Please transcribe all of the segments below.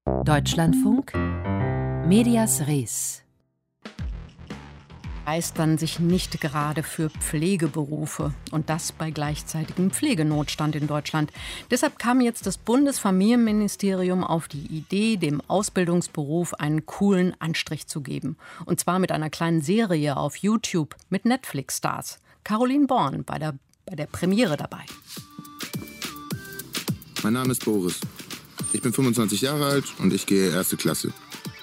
Deutschlandfunk Medias Res Begeistern sich nicht gerade für Pflegeberufe und das bei gleichzeitigem Pflegenotstand in Deutschland. Deshalb kam jetzt das Bundesfamilienministerium auf die Idee, dem Ausbildungsberuf einen coolen Anstrich zu geben. Und zwar mit einer kleinen Serie auf YouTube mit Netflix-Stars. Caroline Born bei der Premiere dabei. Mein Name ist Boris. Ich bin 25 Jahre alt und ich gehe 1. Klasse.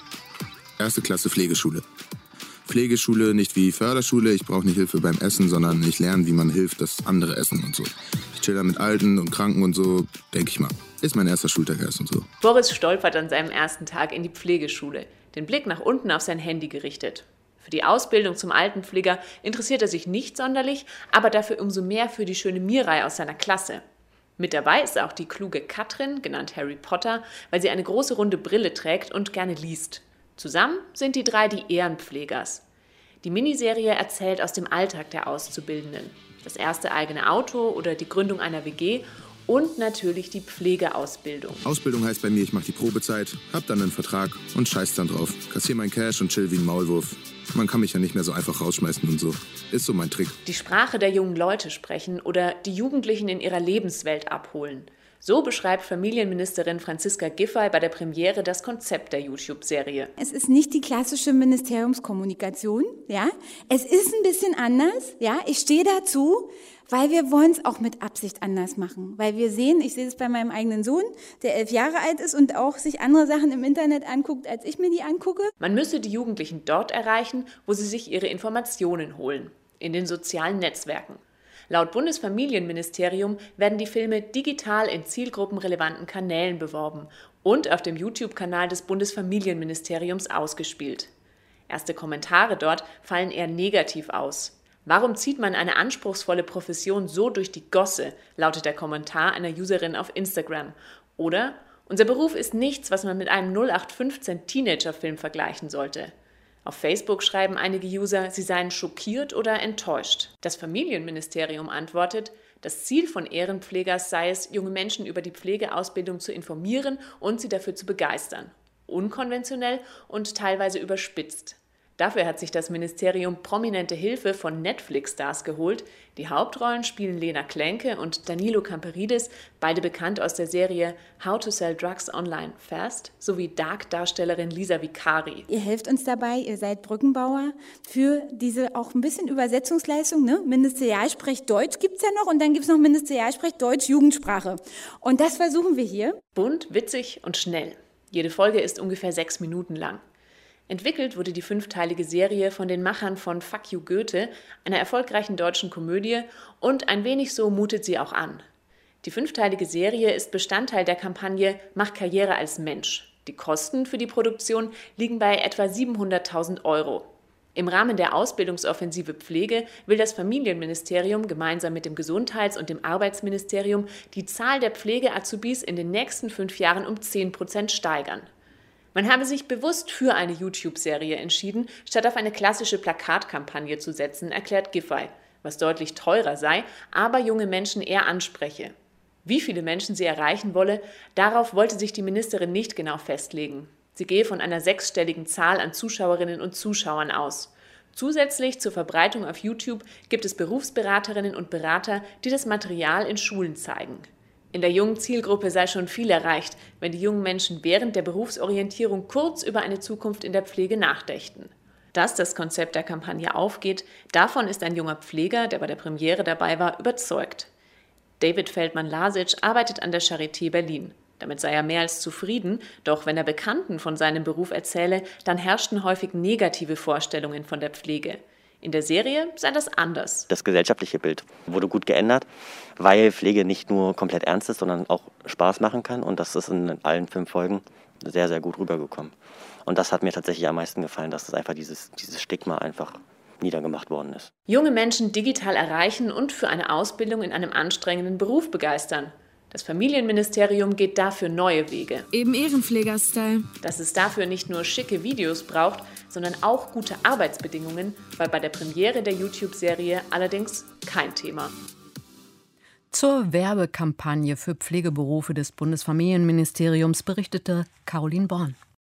1. Klasse Pflegeschule. Pflegeschule nicht wie Förderschule, ich brauche nicht Hilfe beim Essen, sondern ich lerne, wie man hilft, dass andere essen und so. Ich chill da mit Alten und Kranken und so, denke ich mal. Ist mein erster Schultag erst und so. Boris stolpert an seinem ersten Tag in die Pflegeschule, den Blick nach unten auf sein Handy gerichtet. Für die Ausbildung zum Altenpfleger interessiert er sich nicht sonderlich, aber dafür umso mehr für die schöne Mirai aus seiner Klasse. Mit dabei ist auch die kluge Katrin, genannt Harry Potter, weil sie eine große runde Brille trägt und gerne liest. Zusammen sind die drei die Ehrenpflegers. Die Miniserie erzählt aus dem Alltag der Auszubildenden. Das erste eigene Auto oder die Gründung einer WG und natürlich die Pflegeausbildung. Ausbildung heißt bei mir, ich mache die Probezeit, hab dann einen Vertrag und scheiß dann drauf. Kassier mein Cash und chill wie ein Maulwurf. Man kann mich ja nicht mehr so einfach rausschmeißen und so. Ist so mein Trick. Die Sprache der jungen Leute sprechen oder die Jugendlichen in ihrer Lebenswelt abholen. So beschreibt Familienministerin Franziska Giffey bei der Premiere das Konzept der YouTube-Serie. Es ist nicht die klassische Ministeriumskommunikation, ja. Es ist ein bisschen anders, ja. Ich stehe dazu, weil wir wollen es auch mit Absicht anders machen. Weil wir sehen, ich sehe es bei meinem eigenen Sohn, der 11 Jahre alt ist und auch sich andere Sachen im Internet anguckt, als ich mir die angucke. Man müsse die Jugendlichen dort erreichen, wo sie sich ihre Informationen holen. In den sozialen Netzwerken. Laut Bundesfamilienministerium werden die Filme digital in zielgruppenrelevanten Kanälen beworben und auf dem YouTube-Kanal des Bundesfamilienministeriums ausgespielt. Erste Kommentare dort fallen eher negativ aus. Warum zieht man eine anspruchsvolle Profession so durch die Gosse, lautet der Kommentar einer Userin auf Instagram. Oder, unser Beruf ist nichts, was man mit einem 0815 Teenager-Film vergleichen sollte. Auf Facebook schreiben einige User, sie seien schockiert oder enttäuscht. Das Familienministerium antwortet, das Ziel von Ehrenpflegers sei es, junge Menschen über die Pflegeausbildung zu informieren und sie dafür zu begeistern. Unkonventionell und teilweise überspitzt. Dafür hat sich das Ministerium prominente Hilfe von Netflix-Stars geholt. Die Hauptrollen spielen Lena Klenke und Danilo Camperidis, beide bekannt aus der Serie How to Sell Drugs Online Fast, sowie Dark-Darstellerin Lisa Vicari. Ihr helft uns dabei, ihr seid Brückenbauer für diese auch ein bisschen Übersetzungsleistung. Ne? Ministerialsprech Deutsch gibt es ja noch und dann gibt es noch Ministerialsprech Deutsch Jugendsprache. Und das versuchen wir hier. Bunt, witzig und schnell. Jede Folge ist ungefähr 6 Minuten lang. Entwickelt wurde die 5-teilige Serie von den Machern von Fuck You Goethe, einer erfolgreichen deutschen Komödie, und ein wenig so mutet sie auch an. Die 5-teilige Serie ist Bestandteil der Kampagne Mach Karriere als Mensch. Die Kosten für die Produktion liegen bei etwa 700.000 €. Im Rahmen der Ausbildungsoffensive Pflege will das Familienministerium gemeinsam mit dem Gesundheits- und dem Arbeitsministerium die Zahl der Pflege-Azubis in den nächsten 5 Jahren um 10% steigern. Man habe sich bewusst für eine YouTube-Serie entschieden, statt auf eine klassische Plakatkampagne zu setzen, erklärt Giffey, was deutlich teurer sei, aber junge Menschen eher anspreche. Wie viele Menschen sie erreichen wolle, darauf wollte sich die Ministerin nicht genau festlegen. Sie gehe von einer 6-stelligen Zahl an Zuschauerinnen und Zuschauern aus. Zusätzlich zur Verbreitung auf YouTube gibt es Berufsberaterinnen und Berater, die das Material in Schulen zeigen. In der jungen Zielgruppe sei schon viel erreicht, wenn die jungen Menschen während der Berufsorientierung kurz über eine Zukunft in der Pflege nachdächten. Dass das Konzept der Kampagne aufgeht, davon ist ein junger Pfleger, der bei der Premiere dabei war, überzeugt. David Feldmann-Lasic arbeitet an der Charité Berlin. Damit sei er mehr als zufrieden, doch wenn er Bekannten von seinem Beruf erzähle, dann herrschten häufig negative Vorstellungen von der Pflege. In der Serie sei das anders. Das gesellschaftliche Bild wurde gut geändert, weil Pflege nicht nur komplett ernst ist, sondern auch Spaß machen kann. Und das ist in allen 5 Folgen sehr, sehr gut rübergekommen. Und das hat mir tatsächlich am meisten gefallen, dass einfach dieses Stigma einfach niedergemacht worden ist. Junge Menschen digital erreichen und für eine Ausbildung in einem anstrengenden Beruf begeistern. Das Familienministerium geht dafür neue Wege. Eben Ehrenpfleger-Style. Dass es dafür nicht nur schicke Videos braucht, sondern auch gute Arbeitsbedingungen, war bei der Premiere der YouTube-Serie allerdings kein Thema. Zur Werbekampagne für Pflegeberufe des Bundesfamilienministeriums berichtete Caroline Born.